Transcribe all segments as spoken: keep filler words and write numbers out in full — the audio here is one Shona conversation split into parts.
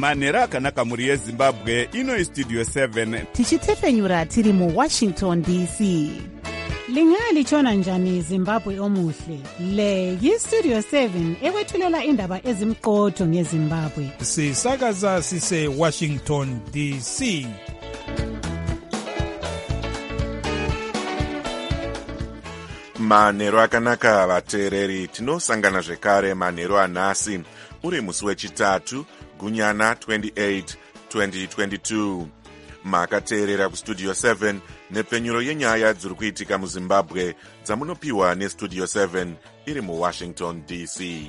manhero akanaka mhuri yezimbabwe. Ino istudio seven tichitefenyura tiri muwashington D C. Lingalitshona njani Zimbabwe omuhle? Le yistudio seven ekwethulela indaba ezimqotho ngeZimbabwe. Sisakaza sise Washington D C. Manhero akanaka vateereri, tinosangana zvekare manhero anhasi uri musi wechitatu gunyana twenty-eight twenty twenty-two. Makateerera kustudio seven nepfenyuro yenyaya dziri kuitika muZimbabwe dzamunopiwa nestudio seven iri muWashington D C.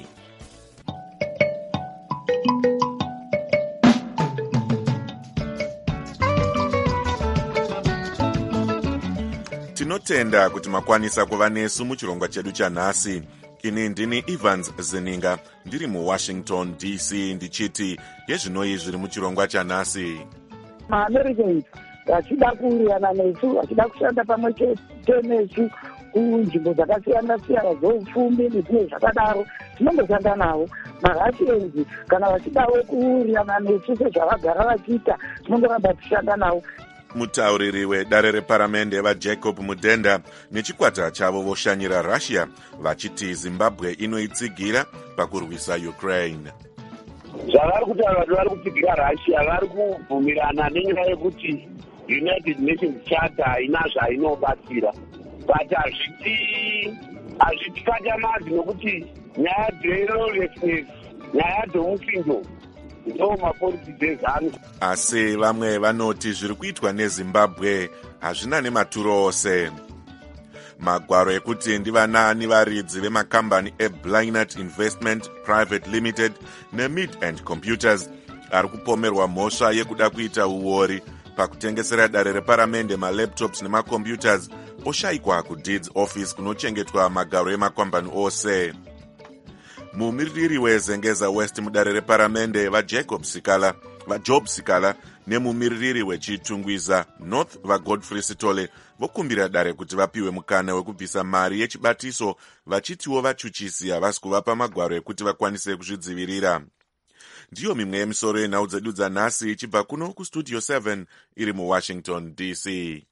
Tinotenda kuti makwanisa kuva nesu muchirongwa chedu chanhasi. Ini ndini Evans Zeninga ndiri muWashington D C ndichiti yezvinoi zviri muchirongwa chanhasi. MaAmericans vachida kuwirirana nesu, vachida kushanda pamwe chete nesu kunzvimbo dzakasiyana siyana dzeupfumi nezvimwe zvakadaro, tinongoshanda navo. MaRussians kana vachidawo kuwirirana nesu sezvavagara vachiita, tinongoramba tichishanda navo. Mutauriri wedare reparamende vaJacob Mudenda nechikwata chavo voshanyira Russia vachiti Zimbabwe inoitsigira pakurwisa Ukraine. Zvavari kuti vanhu vari kutsigira Russia vari kubvumirana nenyaya yekuti United Nations Charter haina zvainobatsira. But hazviti hazvitikatamazi nokuti nyaya dzerolessness, nyaya dzomusindo ndo mapolitiki ezano. Asi vamwe vanoti zviri kuitwa neZimbabwe hazvina nematuro ose. Magwaro ekuti ndivanani varidzi vemakambani eBlainert Investment Private Limited neMid and Computers ari kupomerwa mhosva yekuda kuita uori pakutengesera dare reparamende malaptops nemacomputers oshayikwa kudeeds office kunochengetwa magaro emakambani ose. Mumiririri wezengeza West mudare reparamende vaJacob Sikala, vaJob Sikala nemumiririri wechitungwiza North vaGodfrey Sitole vokumbira dare kuti vapiwe mukana wekubvisa mari yechibatiso vachitiwo vachuchisi havasi kuvapa magwaro ekuti vakwanise kuzvidzivirira. Ndiyo mimwe yemisoro yenhau dzedu dzanhasi ichibva kuno kustudio seven iri muWashington D C.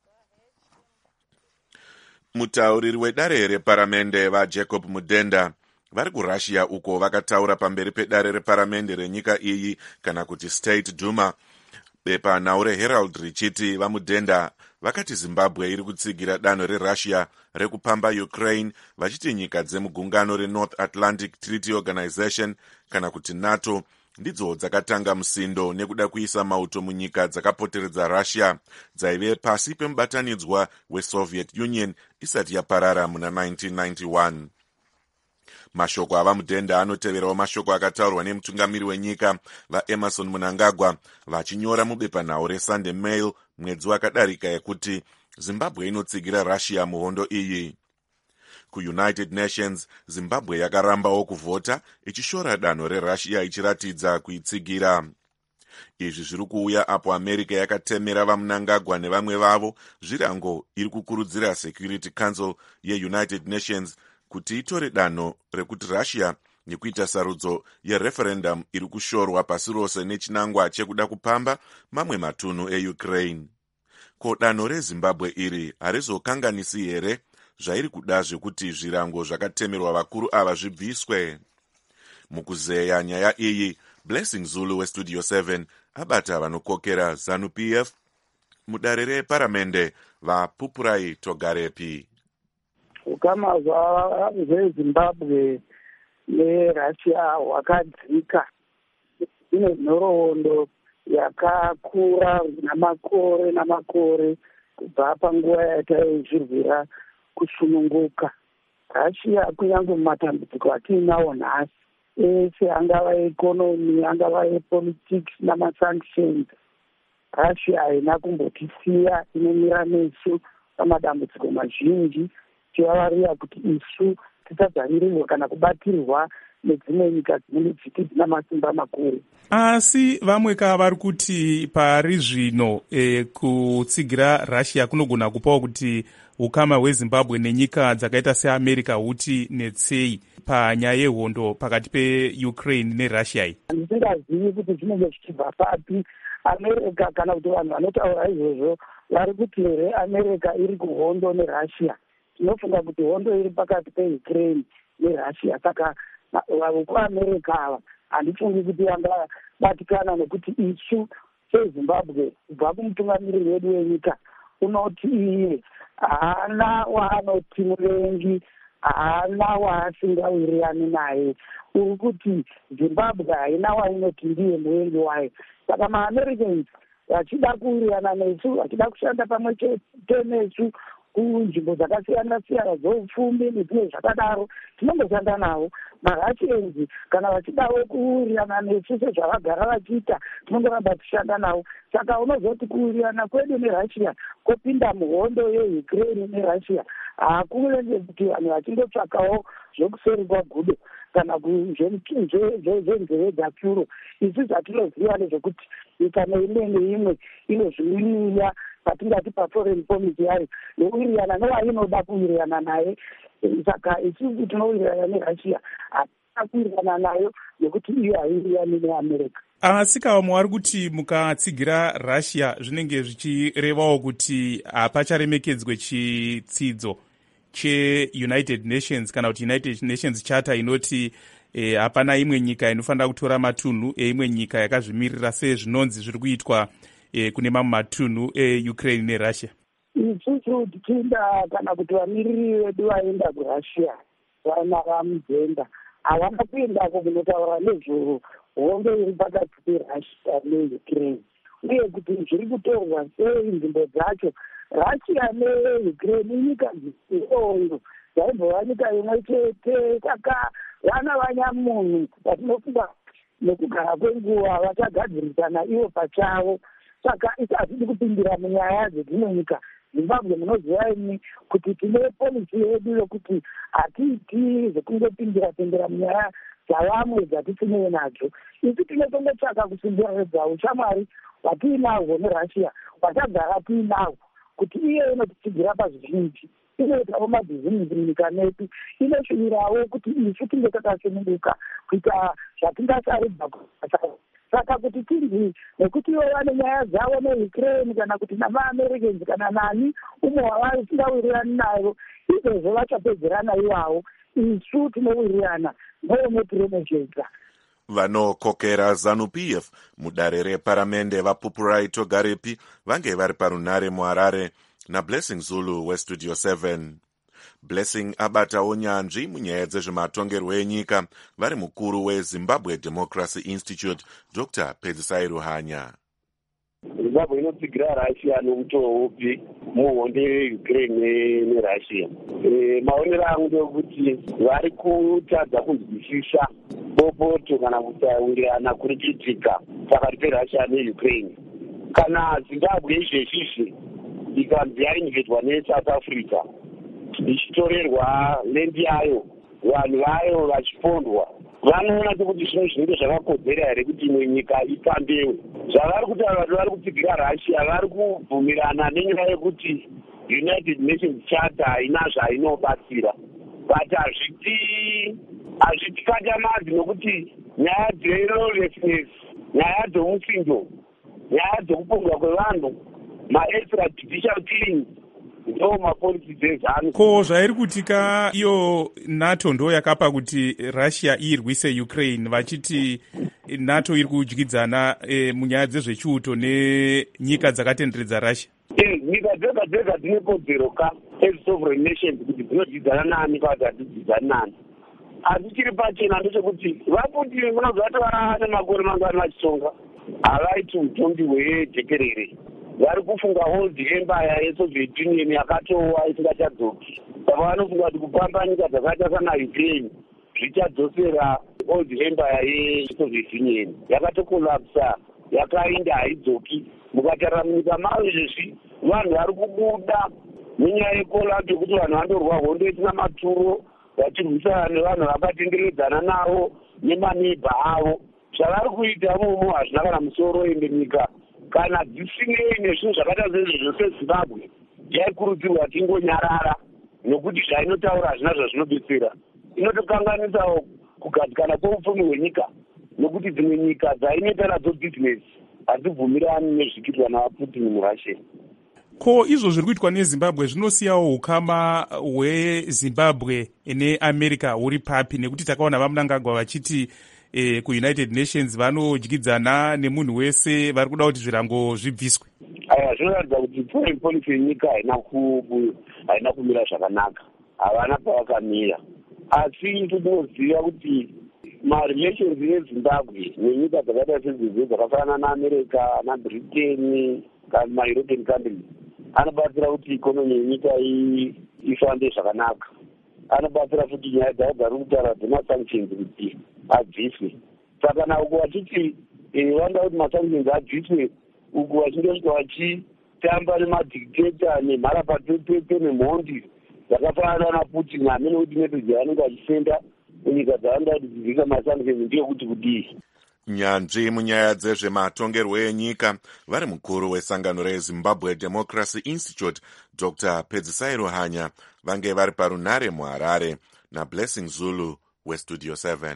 Mutauriri wedare reparamende vaJacob Mudenda vari kuRussia uko vakataura pamberi pedare reparamende renyika iyi kana kuti State Duma. Bepa nhau reHerald richiti vaMudenda vakati Zimbabwe iri kutsigira danho reRussia rekupamba Ukraine vachiti nyika dzemugungano reNorth Atlantic Treaty Organization kana kuti NATO ndidzo dzakatanga musindo nekuda kuisa mauto munyika dzakapoteredza Russia dzaive pasi pemubatanidzwa weSoviet Union isati yaparara muna nineteen ninety-one. Mashoko avaMudenda anoteverawo mashoko akataurwa nemutungamiri wenyika vaEmerson Mnangagwa vachinyora mubepanhau reSunday Mail mwedzi wakadarika yekuti Zimbabwe inotsigira Russia muhondo iyi. KuUnited Nations, Zimbabwe yakarambawo kuvhota ichishora danho reRussia ichiratidza kuitsigira. Izvi zviri kuuya apo America yakatemera vaMnangagwa nevamwe vavo zvirango iri kukurudzira Security Council yeUnited Nations kuti itore danho rekuti Russia nekuita sarudzo yereferendum iri kushorwa pasi rose nechinangwa chekuda kupamba mamwe matunhu eUkraine. Ko danho reZimbabwe iri harizokanganisi here zvairi kuda zvekuti zvirango zvakatemerwa vakuru ava zvibviswe? Mukuzeya nyaya iyi, Blessing Zulu weStudio seven abata vanokokera ZANU-P F mudare reparamende vaPupurai Togarepi. Ukama hweZimbabwe neRussia hwakadzika. Ine nhoroondo yakakura namakore namakore kubva panguva yataizvirwira kusununguka. Russia kunyange mumatambudziko atiinawo nhasi ese angava ekonomi, angava epolitics namasanctions, Russia haina kumbotisiya, inomira nesu pamadambudziko mazhinji tivavarira kuti isu tisadzamirirwa kana kubatirwa nedzimwe nyika dzina masimba makuru. Asi vamwe ka vari kuti pari zvino e, kutsigira Russia kunogona kupawo kuti ukama hwezimbabwe nenyika dzakaita seamerica huti netsei panyaya yehondo pakati peukraine nerussia iyi? Handisingazivi kuti zvinenge zvichibva papi. America kana kuti vanhu vanotaura izvozvo vari kuti here America iri kuhondo nerussia. Tinofunga kuti hondo iri pakati peukraine nerussia, saka vekuamerica ava handifungi kuti vangabatikana, nekuti isu sezimbabwe kubva kumutungamiriri wedu wenyika unoti iye haana waanoti muvengi, haana waasingawirirani naye. Uri kuti Zimbabwe haina wainoti ndiye muvengi wayo. Saka maAmericans vachida kuwirirana nesu, vachida kushanda pamwe chete nesu kunzvimbo dzakasiyana siyana dzoupfumi nezvimwe zvakadaro, tinongoshanda navo. MaRussians kana vachidawo kuwirirana nesu sezvavagara vachiita, tinongoramba tichishanda navo. Saka unozoti kuwirirana kwedu neRussia kopinda muhondo yeUkraine neRussia hakunenge kuti vanhu vachindotsvakawo zvokuseri kwagudo kana zvenzeve dzapyuro. Isu zvatinoziva nezvekuti nyika neimwe neimwe inozviwiniya patingati paforeign policy yayo yowirirana newainoda kuwirirana naye. Saka isusu tinowirirana neRussia, hatina kuwirirana nayo nekuti iyo haiwirirani neAmerica. Asi kavamwe vari kuti mukatsigira Russia zvinenge zvichirevawo kuti hapacharemekedzwe chitsidzo cheUnited Nations kana kuti United Nations Charter inoti eh, hapana imwe nyika inofanira kutora matunhu eimwe nyika yakazvimirira sezvinonzi zviri kuitwa eh, kune mamwe matunhu eUkraine neRussia. Isusu tichienda kana kuti vamiriri vedu vaenda kuRussia vana vamudzenda havana kuendako kunotaura nezvehondo iri pakati peRussia neUkraine, uye kuti zviri kutorwa sei nzvimbo dzacho. Russia neUkraine inyika dzihondo dzaibva nyika imwe chete, saka vana vanyamunhu vatinofunga nekugara kwenguva vachagadzirisana ivo pachavo. Saka isi hatidi kupindira munyaya dzedzimwe nyika. Zimbabwe munoziva imi kuti tine polisi yedu yokuti hatiiti zvekungopindira pindira munyaya dzavamwe dzatitinewo nadzo. Isi tinotongotsvaka kusimbiradza ushamwari hwatiinahwo neRussia hwatagara tiinahwo, kuti iye inotitsigira pazvizhinji, inoitawo mabhizimusi munyika medu, inoshuvirawo kuti isu tinge takasununguka kuita zvatingasaridza kuasa. Saka kuti tinzi nekuti ivo vane nyaya dzavo neUkraine kana kuti namaAmericans kana nani umwe wavari tingawirirani nayo, izvozvo vachapedzerana iwavo. Isu tinowirirana neonetiremejedza. Vanokokera ZANU-P F mudare reparamende vaPupurai Togarepi vange vari parunare muHarare naBlessing Zulu weStudio seven. Blessing abatawo nyanzvi munyaya dzezvematongerwo enyika vari mukuru weZimbabwe Democracy Institute Doctor Pedzisai Ruhanya. Zimbabwe inotsigira Russia nomutoo upi muhondo yeUkraine neRussia. E, maonero angu ndekuti vari kutadza kunzwisisa bopoto kana kutaurirana kuri kuitika pakati peRussia neUkraine. Kana Zimbabwe izvezvizvi ikanzi yainvetwa neSouth Africa ichitorerwa lendi yayo, vanhu vayo vachipondwa, vanoona kuti zvino zvinenge zvakakodzera here kuti imwe nyika ipambewe. Zvavari kuti vanhu vari kutsigira Russia vari kubvumirana nenyaya yekuti United Nations Charter haina zvainobatsira, but hazviti hazvitikatamadzi nokuti nyaya dzerolessness, nyaya dzomusindo, nyaya dzokupondwa kwevanhu, ma-extrajudicial killings ndo mapolisi dzezanu. Ko zvairi kutika iyo NATO ndo yakapa kuti Russia irwise Ukraine, vachiti NATO iri kudyidzana e, munyaya dzezvechiuto nenyika dzakatenderedza Russia. Eh, nyika dzega dzega dzine kodzero ka as sovereign nations kuti dzinodyidzana nani kana kuti hadzidyidzani nani. Asi chiri pachena ndechekuti vaPutin munozvati vane makore mangani vachisonga havaiti utongi hwejekerere. Vari kufunga old empire yeSoviet Union yakatowa isingachadzoki. Saka vanofunga kuti kupamba nyika dzakaita sana Ukraine zvichadzosera old empire yeSoviet Union. Yakatokolapsa, yakainda haidzoki. Mukatarira munyika mavo izvezvi vanhu vari kubuda nenyaya yekolapsa yekuti vanhu vandorwa hondo isina maturo vachirwisana nevanhu vakatenderedzana navo nemaneiba avo. Zvavari kuita mumo hazvina kana musoro ende nyika kana dzisinei nezvinhu zvakaita sezvezvo seZimbabwe yaikurudzirwa tingonyarara nokuti zvainotaura hazvina zvazvinobetsera. Inotokanganisawo kugadzikana kweupfumi hwenyika nokuti dzimwe nyika dzainoita nadzo bhizinesi hadzibvumirani nezvikiitwa navaputin murussia. Ko izvo zviri kuitwa nezimbabwe zvinosiyawo ukama hwezimbabwe neamerica huri papi, nekuti takaona vamunangagwa vachiti eh, kuunited nations vanodyidzana nemunhu wese, vari kuda kuti zvirango zvibviswe. Aya zvinoratidza kuti foreign policy yenyika haina kumira zvakanaka, havana pavakamira. Asi tinoziva kuti marelations ezimbabwe nenyika dzakaita sedzizwe dzakafanana naamerica nabritain kana maeuropean countries anobatsira kuti ikonomi yenyika ifambe zvakanaka. Anobatsira futi nyaya dzavo dzari kutaura dzemasanctions kuti abviswe. Saka nauko vachiti vanoda kuti masanctions abviswe, uku vachindosvika vachitamba nemadictator nemharapatepete nemhondi dzakafanana naputin amene kuti message yaanenge achisenda munyika dzavanoda kuti dzivhika masanctions ndiyo kuti kudii. Nyanzvi munyaya dzezvematongerwo enyika vari mukuru wesangano rezimbabwe democracy institute dr Pedzisai Hanya vange vari parunare muharare nablessing Zulu westudio seven.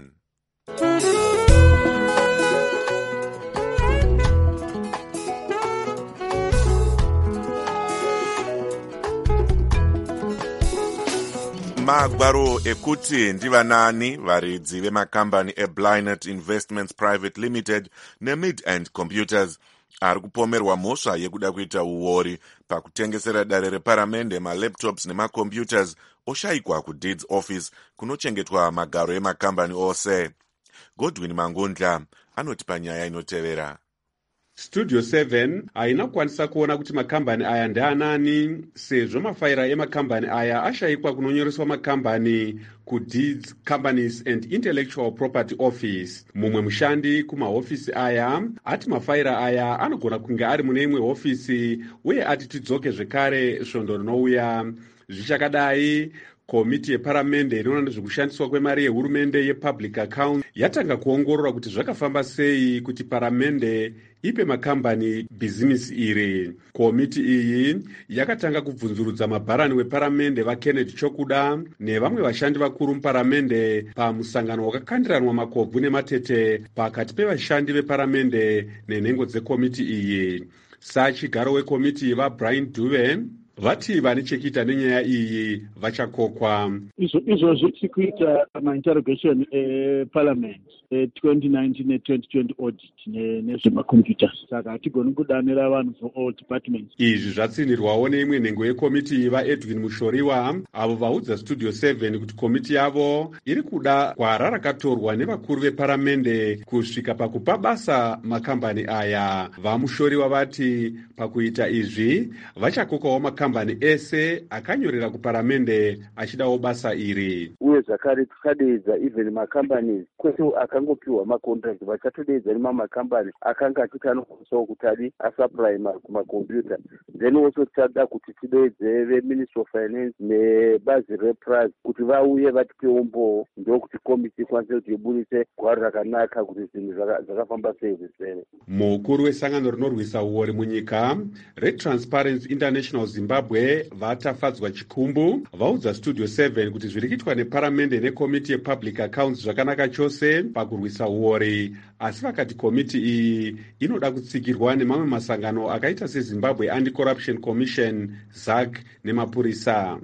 Magwaro ekuti ndivanani varidzi vemakambani eBlynet Investments Private Limited neMid-End Computers ari kupomerwa mhosva yekuda kuita uori pakutengesera dare reparamende malaptops nemacomputers oshayikwa kudeeds office kunochengetwa magaro emakambani ose. Godwin Mangundla anoti panyaya inotevera. Studio seven haina kukwanisa kuona kuti makambani aya ndeanani, sezvo mafaira emakambani aya ashayikwa kunonyoreswa makambani kuDeeds Companies and Intellectual Property Office. Mumwe mushandi kumahofisi aya ati mafaira aya anogona kunge ari mune imwe hofisi, uye ati tidzoke zvekare svondo rinouya. Zvichakadai, komiti yeparamende inoona nezvekushandiswa kwemari yehurumende yepublic account yatanga kuongorora kuti zvakafamba sei kuti paramende ipe makambani bhizinisi iri. Komiti iyi yakatanga kubvunzurudza mabharani weparamende vaKenneth Chokuda nevamwe vashandi vakuru muparamende pamusangano wakakandiranwa makobvu nematete pakati pevashandi veparamende nenhengo dzekomiti iyi. Sachigaro wekomiti vaBrian Dube vati vane chekuita nenyaya iyi vachakokwa. Izvozvo tiri kuita mainterrogation eparliament twenty nineteen ne twenty twenty audit nezvemacomputers, saka hatigoni kudanira vanhu for all departments. Izvi zvatsindirwawo neimwe nhengo yekomiti vaEdwin Mushoriwa, avo vaudza Studio seven kuti komiti yavo iri kuda gwara rakatorwa nevakuru veparamende kusvika pakupa basa makambani aya. VaMushoriwa vati pakuita izvi vachakokawo makambani ese akanyorera kuparamende achidawo basa iri. Uye zvakare tikadeedza even makambani kwete akangopiwa macontract, vachatodeedza nemamakambani akanga achiti anokwanisawo kuti adi asupply kumakombiyuta. Then also tichada kuti tideedze veministry of finance nebazi repras kuti vauye vatipewo mbowo, ndokuti komiti ikwanise kuti ibudise gwaro rakanaka kuti zvinhu zvakafamba sei zvisene. Mukuru wesangano rinorwisa uori munyika reTransparency International Zimbabwe vatafadzwa chikumbu vaudza Studio seven kuti zviri kuitwa neparamende nekomiti yepublic accounts zvakanaka chose pakurwisa uori, asi vakati komiti iyi inoda kutsigirwa nemamwe masangano akaita seZimbabwe Anti-Corruption Commission, Z A C nemapurisa.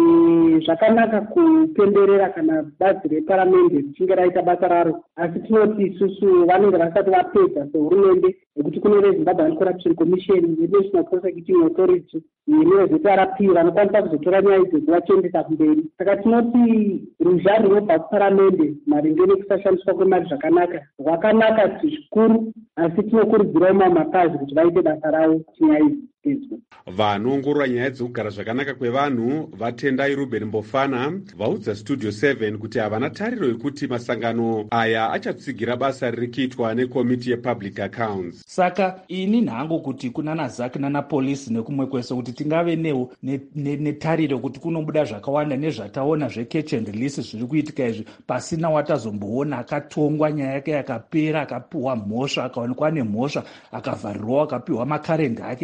Zvakanaka kupemberera kana bazi reparamende richinge raita basa raro, asi tinoti isusu vanenge vasati vapedza sehurumende nekuti kune veZimbabwe Anti-Corruption Commission, National Prosecuting Authority nevezoti R P vanokwanisa kuzotora nyaya idzi kuvachiendesa kumberi. Saka tinoti ruzha runobva kuparamende maringe nekusashandiswa kwemari zvakanaka rwakanaka zvikuru, asi tinokurudzirawo mamwe mapazi kuti vaite basa ravo kuti nyaya idzi dzipedzwe. Vanoongorora nyaya dzekugara zvakanaka kwevanhu vatendai Ruben Mbofana vaudza Studio seven kuti havana tariro yekuti masangano aya achatsigira basa riri kuitwa nekomiti yepublic accounts. Saka ini nhango kuti kunana Z A C nana polisi nekumwe kwese kuti tingave newo netariro kuti kunobuda zvakawanda nezvataona zvecatch and release zviri kuitika izvi pasina watazomboona akatongwa nyaya yake yakapera akapiwa mhosva akaonekwa nemhosva akavharirwa akapiwa makarenda ake kana te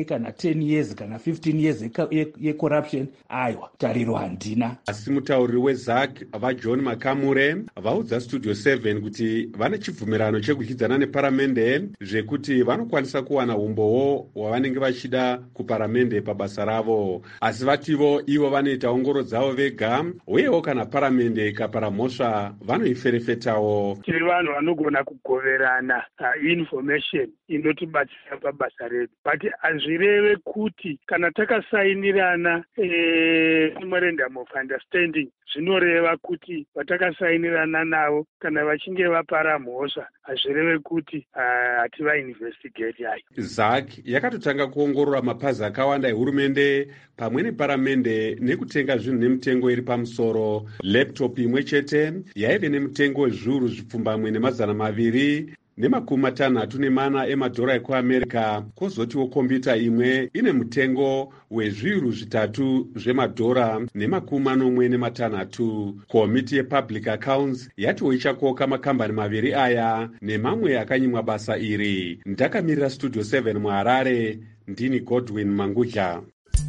ten years kana fifteen years yecorruption, aiwa tariro handina. Asi mutauriri weZAC vaJohn Makamure vaudza Studio seven kuti vane chibvumirano chekudyidzana neparamende zvekuti vanokwanisa kuwana umbowo hwavanenge vachida kuparamende pabasa ravo, asi vativo ivo vanoita ongoro dzavo vega, uyewo kana paramende ikapara mhosva vanoiferefetawo. Tiri vanhu vanogona kugoverana uh, information inotibatsira pabasa redu, but hazvireve kuti kana takasainirana eh, memorandum of understanding zvinoreva kuti vatakasainirana navo kana vachinge vapara mhosva hazvireve kuti hativainvestigate hayi. ZAC yakatotanga kuongorora mapazi akawanda ehurumende pamwe neparamende nekutenga zvinhu nemitengo iri pamusoro. Laptop imwe chete yaive nemitengo wezviuru zvipfumbamwe nemazana maviri nemakumi matanhatu nemana emadhora ekuamerica, kwozotiwo kombiyuta imwe ine mutengo wezviuru zvitatu zvemadhora nemakumi manomwe nematanhatu. Komiti yepublic accounts yatiwo ichakoka makambani maviri aya nemamwe akanyimwa basa iri. Ndakamirira Studio seven muHarare, ndini Godwin Mangudla.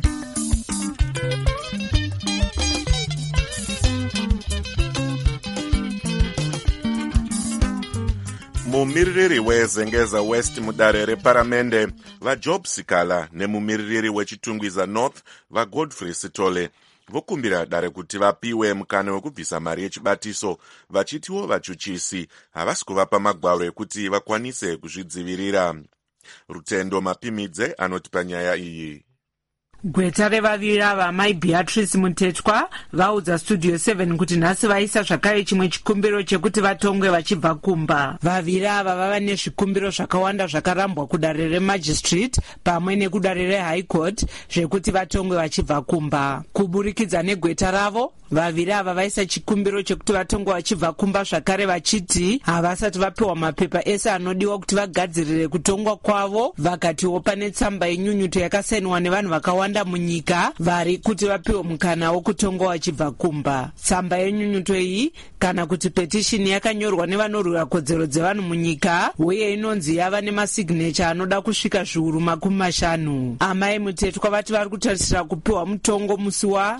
mumiririri wezengeza west mudare reparamende vajob sikala nemumiririri wechitungwiza north vagodfrey sitole vokumbira dare kuti vapiwe mukana wekubvisa mari yechibatiso, vachitiwo vachuchisi havasi kuvapa magwaro ekuti vakwanise kuzvidzivirira. Rutendo Mapimidze anoti panyaya iyi. Gweta revaviri ava Mai Beatrice Mutetwa vaudza Studio seven kuti nhasi vaisa zvakare chimwe chikumbiro chekuti vatongwe vachibva kumba. Vaviri ava vava nezvikumbiro zvakawanda zvakarambwa kudare remagistrate pamwe nekudare reHigh Court zvekuti vatongwe vachibva kumba. Kuburikidza negweta ravo, vaviri ava vaisa chikumbiro chekuti vatongwe vachibva kumba zvakare vachiti havasati vapiwa mapepa ese anodiwa kuti vagadzirire kutongwa kwavo, vakatiwo pane tsamba yenyunyuto yakasainwa nevanhu vakawanda munyika vari kuti vapiwe mukana wokutongwa vachibva kumba. Tsamba yenyunyuto iyi kana kuti petition yakanyorwa nevanorwira kodzero dzevanhu munyika uye inonzi yava nemasignature anoda kusvika zviuru makumi mashanu. Amai Mutetwa vati vari kutarisira kupiwa mutongo musi wa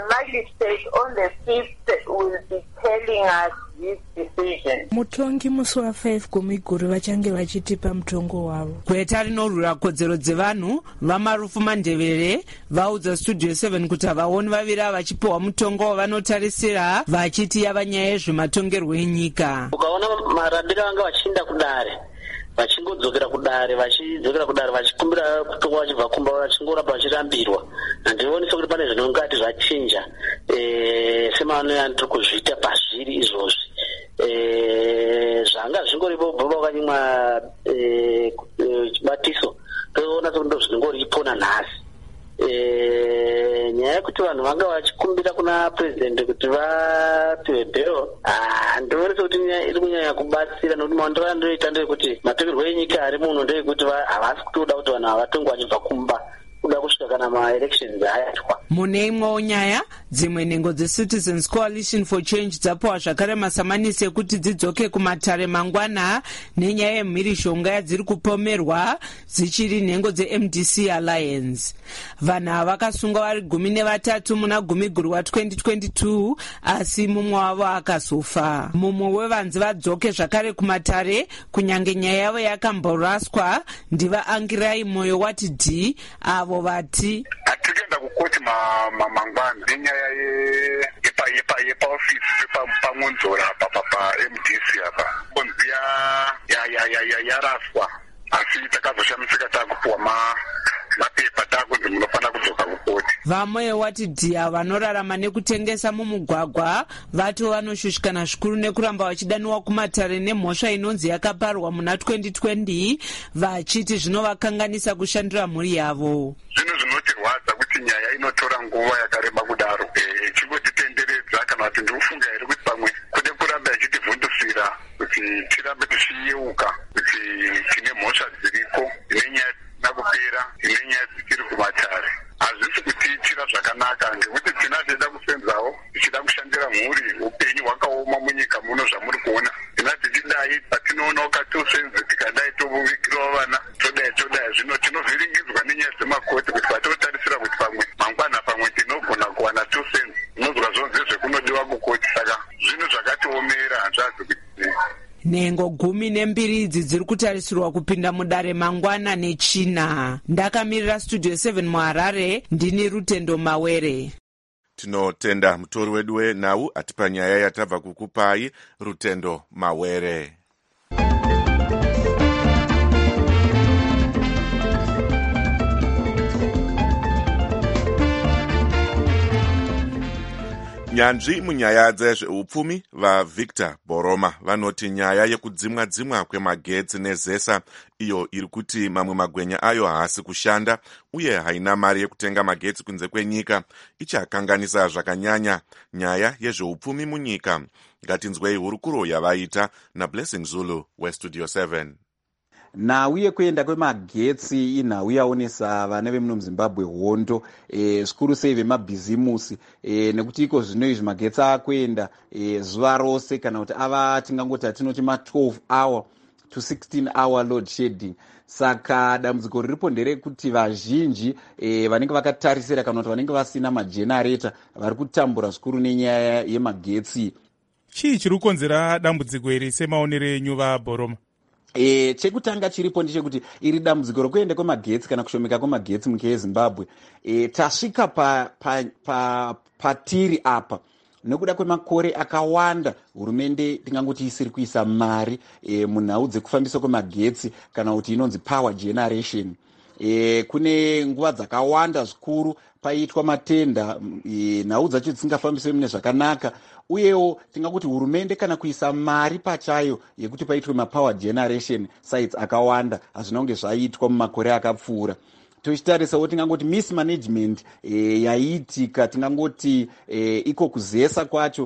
mutongi musi wa five gumiguru vachange vachitipa mutongo wavo. Gweta rinorwira kodzero dzevanhu vaMarufu Mandevere vaudza Studio seven kuti havaoni vaviri ava vachipiwa mutongo wavanotarisira, vachiti yava nyaya yezvematongerwo enyika. Ukaona marambiro vanga vachienda kudare vachingodzokera kudare vachidzokera kudare vachikumbira kutongwa vachibva kumba vachingoramba vachirambirwa, handionisa kuti pane zvinongati zvachinja e, semanoya ndiri kuzviita pazviri izvozvi e, zvanga zvingoripo bva vakanyimwa e, chibatiso toona sekuti ndo zvinongoripo nanhasi. E, nyaya yekuti vanhu vanga vachikumbira kuna president kuti vapiwe bhero, ndionese kuti iri kunyanya kubatsira, nokuti maondova ndoita ndeyekuti matongerwo enyika ari muno ndeyekuti havasi kutoda kuti vanhu havatongwa vachibva kumba kuda kusvika kana maelections ayatwa. Mune imwewo nyaya, dzimwe nhengo dzeCitizens Coalition for Change dzapiwa zvakare masamanisi ekuti dzidzoke kumatare mangwana nenyaya yemhirishonga yadziri kupomerwa dzichiri nhengo dzeM D C Alliance. Vanhu ava vakasungwa vari gumi nevatatu muna gumiguru watwenty twenty-two asi mumwe wavo akazofa. Mumwe wevanzi vadzoke zvakare kumatare kunyange nyaya yavo yakamboraswa ndivaAngirai Moyo wati D avo vati atikuenda kukoti mangwana nenyaya yepaofisi pamunzora apa paM D C apa konzi yaraswa, asi takazoshamisika takupiwa mapepa takunzi munofanira kudzoka kukoti. Vamwe wati dhiya vanorarama nekutengesa mumugwagwa vati vanoshushikana zvikuru nekuramba vachidaniwa kumatare nemhosva inonzi yakaparwa muna twenty twenty vachiti zvinovakanganisa kushandira mhuri yavo. Zvinhu zvinotirwadza kuti nyaya inotora nguva yakareba kudaro ichingotitenderedza kana kuti ndikufunga here kuti pamwe kude kuramba ichitivhundusira kuti tirambe tichiyeuka kuti tine mhosva dziriko nenyaya nakupera nenyaya dzichiri kumatare. Hazvisi kutiitira zvakanaka ngekuti tina tichida kusenzawo tichida kushandira mhuri, upenyu hwakaoma munyika muno zvamuri kuona. Tina tichidai patinoonawo katosenzi tikadai tovigirawo vana todai todai zvino tinovhiringidzwa nenyaya dzemakoti kuti vatotarisira kuti pamwe mangwana pamwe tinogona kuwana two cents inozwa zvonze zvekunodiwa kukoti. Saka zvinhu zvakatiomera hanzvadzi kuti nhengo gumi nembiri idzi dziri kutarisirwa kupinda mudare mangwana nechina. Ndakamirira studio seven muharare, ndini Rutendo Mawere. Tinotenda mutori wedu wenhau atipa nyaya yatabva kukupai, Rutendo Mawere. Nyanzvi munyaya dzezveupfumi vaVictor Boroma vanoti nyaya yekudzimwa-dzimwa kwemagetsi nezesa iyo iri kuti mamwe magwenya ayo haasi kushanda uye haina mari yekutenga magetsi kunze kwenyika ichakanganisa zvakanyanya nyaya yezveupfumi munyika. Ngatinzwei hurukuro yavaita naBlessing Zulu weStudio seven. Nhau yekuenda kwemagetsi inhau yaonesa vana vemuno muZimbabwe hondo e, zvikuru sei vemabhizimusi e, nekuti iko zvino izvi magetsi akuenda e, zuva rose kana kuti ava tingangoti atinoti ma twelve hour to sixteen hour load shedding. Saka dambudziko riripo nderekuti vazhinji e, vanenge vakatarisira kana kuti vanenge vasina magenerator vari kutambura zvikuru nenyaya yemagetsi. Chii chiri kukonzera dambudziko iri semaonero enyu vaBoroma? E, chekutanga chiripo ndechekuti iri dambudziko rokuenda kwemagetsi kana kushomeka kwemagetsi munyika yeZimbabwe e, tasvika pa, pa, pa, patiri apa nekuda kwemakore akawanda hurumende tingangoti isiri kuisa mari e, munhau dzekufambiswa kwemagetsi kana kuti inonzi power generation. E, kune nguva dzakawanda zvikuru paitwa matenda e, nhau dzacho dzisingafambiswe mune zvakanaka uyewo tingakuti hurumende kana kuisa mari pachayo yekuti paitwe mapower generation sites akawanda hazvina kunge zvaitwa mumakore akapfuura. Tochitarisawo tingangoti mismanagement e, yaiitika tingangoti e, iko kuzesa kwacho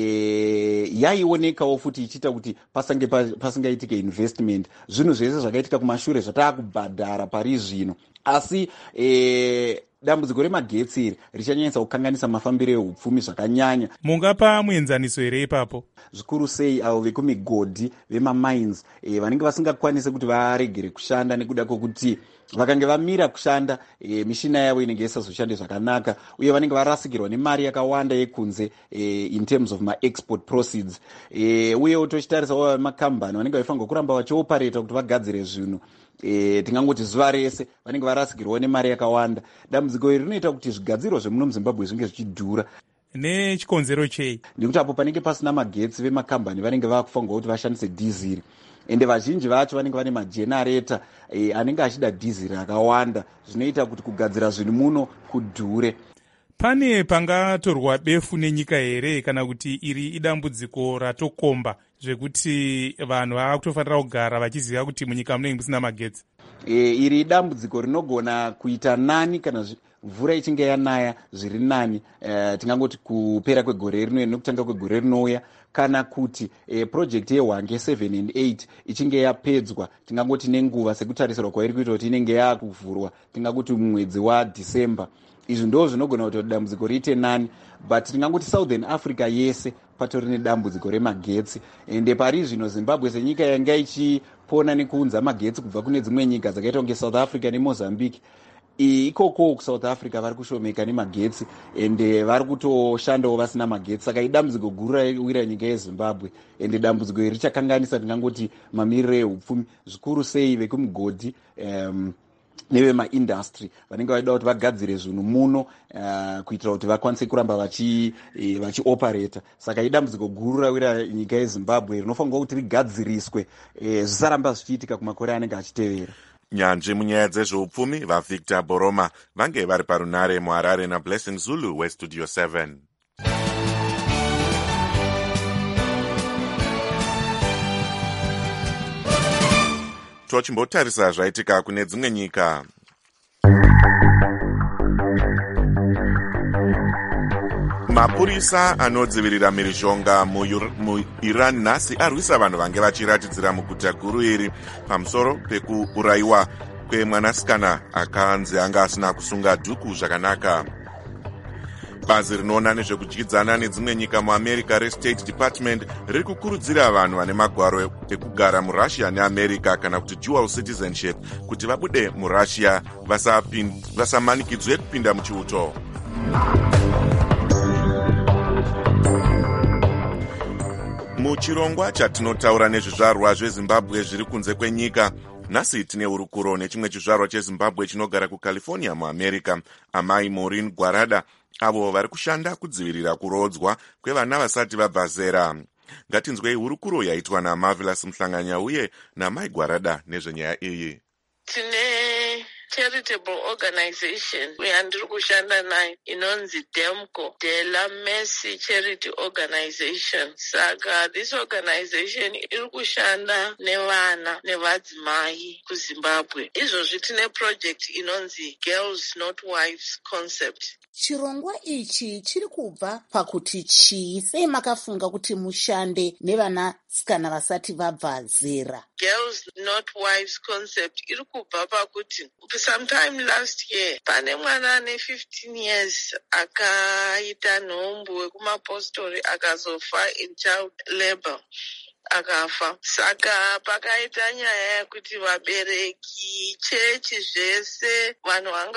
e, yaionekawo futi ichiita kuti pasange pasingaitike investment. Zvinhu zvese zvakaitika kumashure zvataakubhadhara pari zvino, asi e, dambudziko remagetsi iri richanyanyisa kukanganisa mafambiro eupfumi zvakanyanya. Mungapa muenzaniso here ipapo? Zvikuru sei avo vekumigodhi vemamines e, vanenge vasingakwanise kuti varegere kushanda nekuda kwokuti vakange vamira kushanda e, mishina yavo inenge isazoshande zvakanaka uye vanenge varasikirwa nemari yakawanda yekunze e, in terms of ma-export proceeds e, uyewo tochitarisawo makambani vanenge vaifanirwa kuramba vachioparata kuti vagadzire zvinhu e, tingangoti zuva rese vanenge varasikirwa nemari yakawanda. Dambudziko iri rinoita kuti zvigadzirwa zvemuno muZimbabwe zvinge zvichidhura. Nechikonzero chei? Ndikuti apo panenge pasina magetsi vemakambani vanenge vakufanirwa kuti vashandise dhiziri ende vazhinji vacho vanenge vane magenerator e, anenge achida dhiziri akawanda zvinoita kuti kugadzira zvinhu muno kudhure. Pane pangatorwa befu nenyika here kana kuti iri idambudziko ratokomba zvekuti vanhu vava kutofanira kugara vachiziva kuti munyika munenge musina magetsi? E, iri idambudziko rinogona kuita nani kana mvura ichinge yanaya zviri nani e, tingangoti kupera kwegore rino nekutanga kwegore rinouya kana kuti e, project yeHwange seven and eight ichinge yapedzwa tingangoti nenguva sekutarisirwa kwairi kuita kuti inenge yakuvhurwa tingangoti mumwedzi waDhisemba. Izvi ndo zvinogona kuti dambudziko riite nani, but tingangoti Southern Africa yese patori nedambudziko remagetsi ende pari zvino Zimbabwe senyika yanga ichipona nekuunza magetsi kubva kune dzimwe nyika dzakaita kunge South Africa neMozambique. Ikoko kuSouth Africa vari kushomeka nemagetsi ende vari kutoshandawo vasina magetsi. Saka idambudziko guru rawira nyika yeZimbabwe ende dambudziko iri richakanganisa tingangoti mamiriro eupfumi zvikuru sei vekumugodhi um, nevemaindastry vanenge vaida kuti vagadzire zvinhu muno uh, kuitira kuti vakwanise kuramba vachioparata. E, saka idambudziko guru rawira nyika yeZimbabwe rinofanirwa kuti rigadziriswe e, zvisaramba zvichiitika kumakore anenge achitevera. Nyanzvi munyaya dzezveupfumi vaVictor Boroma vange vari parunare muHarare naBlessing Zulu weStudio seven. Tochimbotarisa zvaitika kune dzimwe nyika. Mapurisa anodzivirira mhirizhonga muIran nhasi arwisa vanhu vange vachiratidzira muguta guru iri pamusoro pekuurayiwa kwemwanasikana akanzi anga asina kusunga dhuku zvakanaka. bazi rinoona nezvekudyidzana nedzimwe nyika muamerica restate department riri kukurudzira vanhu vane magwaro ekugara murussia neamerica kana kuti dual citizenship kuti vabude murussia vasamanikidzwe kupinda muchiuto. Muchirongwa chatinotaura nezvizvarwa zvezimbabwe zviri kunze kwenyika, nhasi tine urukuro nechimwe chizvarwa chezimbabwe chinogara kucalifornia muamerica, amai Maureen Gwarada, avo vari kushanda kudzivirira kurodzwa kwevana vasati vabva zera. Ngatinzwei hurukuro yaitwa naMarvelous Mhlanganya uye namai Gwarada nezvenyaya iyi. Tine charitable organization yandiri kushanda nayo inonzi Demco, De La Mercy Charity Organization. Saka this organization iri kushanda nevana nevadzimai kuZimbabwe. Izvozvi tine project inonzi Girls Not Wives Concept. Chirongwa ichi chiri kubva pakuti chii, sei makafunga kuti mushande nevanasikana vasati vabva zera? Girls Not Wives Concept iri kubva pakuti sometime last year pane mwana ane fifteen years akaita nhombo wekumapostori akazofa in child labor akafa. Saka pakaita nyaya yekuti vabereki, chechi zvese vanhu vanga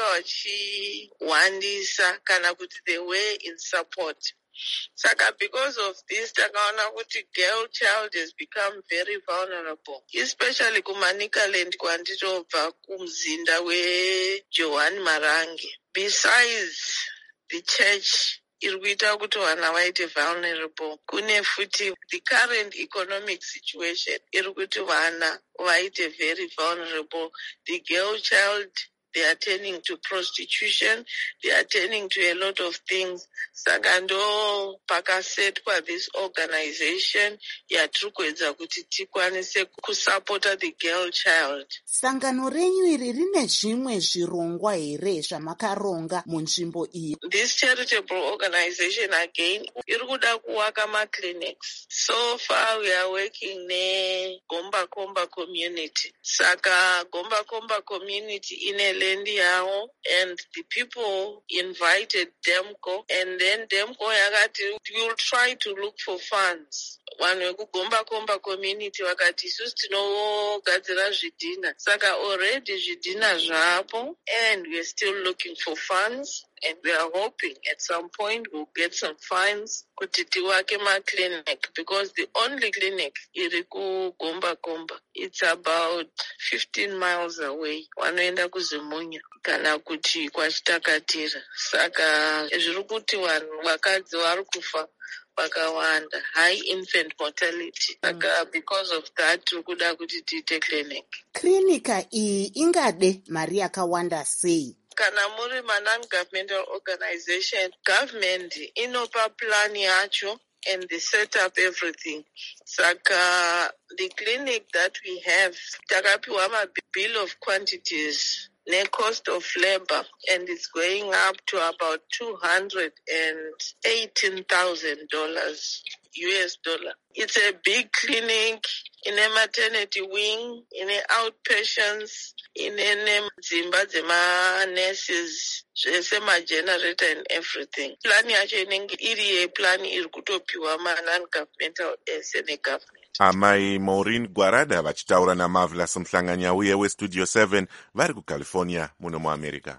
vachiwandisa kana kuti they were in support. Saka because of this takaona kuti girl child has become very vulnerable, especially kuManicaland kwanditobva kumzinda weJohani Marange. Besides the church iri kuita kuti vana vaite vulnerable, kune futi the current economic situation iri kuti vana vaite very vulnerable. The girl child, they are turning to prostitution, they are turning to a lot of things. Saka ndo pakasetwa this organization yatiri kuedza kuti tikwanise kusupporta the girl child. Sangano renyu iri rine zvimwe zvirongwa here zvamakaronga munzvimbo iyi? This charitable organization again iri kuda kuwaka maclinics. So far we are working ne Gomba Komba community. Saka Gomba Komba community ine land yao, and the people invited Demco, and then Demco yakati you'll try to look for funds. Vanhu vekugomba komba community vakati isusu tinogadzira zvidhina. Saka already zvidhina zvapo, and we are still looking for funds, and we are hoping at some point we'll get some funds kuti tiwake ma clinic, because the only clinic iri kugomba komba, it's about fifteen miles away. Wanoenda kuZimunya kana kuti kwachitakatira. Saka zviri kuti vanhu vakadzi vari kufa vakawanda, high infant mortality. Saka mm. because of that tiri kuda kuti tiite clinic. Klinika iyi ingade mari yakawanda sei? Kana muri ma non-governmental organization, government inopa plan yacho and they set up everything. Saka the clinic that we have, takapiwa ma bill of quantities ne cost of labor, and it's going up to about two hundred eighteen thousand dollars U S dollar. It's a big clinic in a maternity wing, in a outpatients, in a dzimba dzema nurses, zvese ma generator and everything. Plan yacho inenge iri ye plan iri kutopiwa ma non-governmental ese ne government. Amai Maureen Gwarada vachitaura naMarvelous Mhlanganya uye weStudio seven vari kuCalifornia muno muAmerica.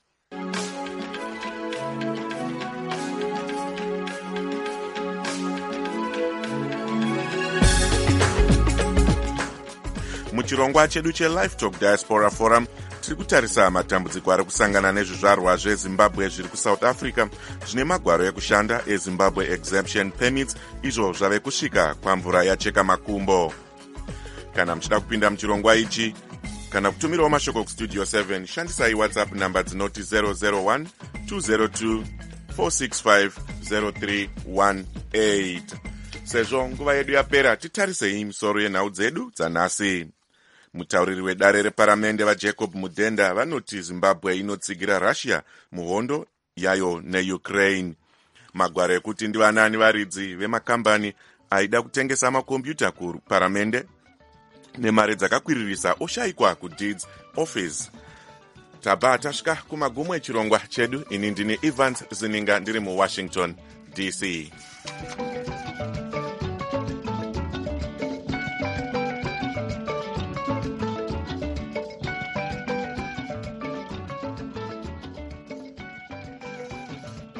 Muchirongwa chedu cheLivetalk Diaspora Forum tiri kutarisa matambudziko ari kusangana nezvizvarwa zveZimbabwe zviri kuSouth Africa zvine magwaro ekushanda eZimbabwe Exemption Permits, izvo zvave kusvika pamvura yacheka makumbo. Kana muchida kupinda muchirongwa ichi kana kutumirawo mashoko kuStudio seven, shandisai WhatsApp namba dzinoti zero zero one two zero two four six five zero three one eight. Sezvo nguva yedu yapera, titarisei misoro yenhau dzedu dzanhasi. Mutauriri wedare reparamende vaJacob Mudenda vanoti Zimbabwe inotsigira Russia muhondo yayo neUkraine. Magwaro ekuti ndivanani varidzi vemakambani aida kutengesa makombiyuta kuparamende nemari dzakakwiririsa oshayikwa kuDeeds Office. tabva tasvika kumagumo echirongwa chedu. Ini ndini Evans Zininga ndiri muWashington D C.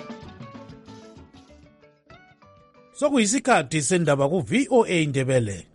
sokuyisikhathi sendaba ku-V O A Ndebele.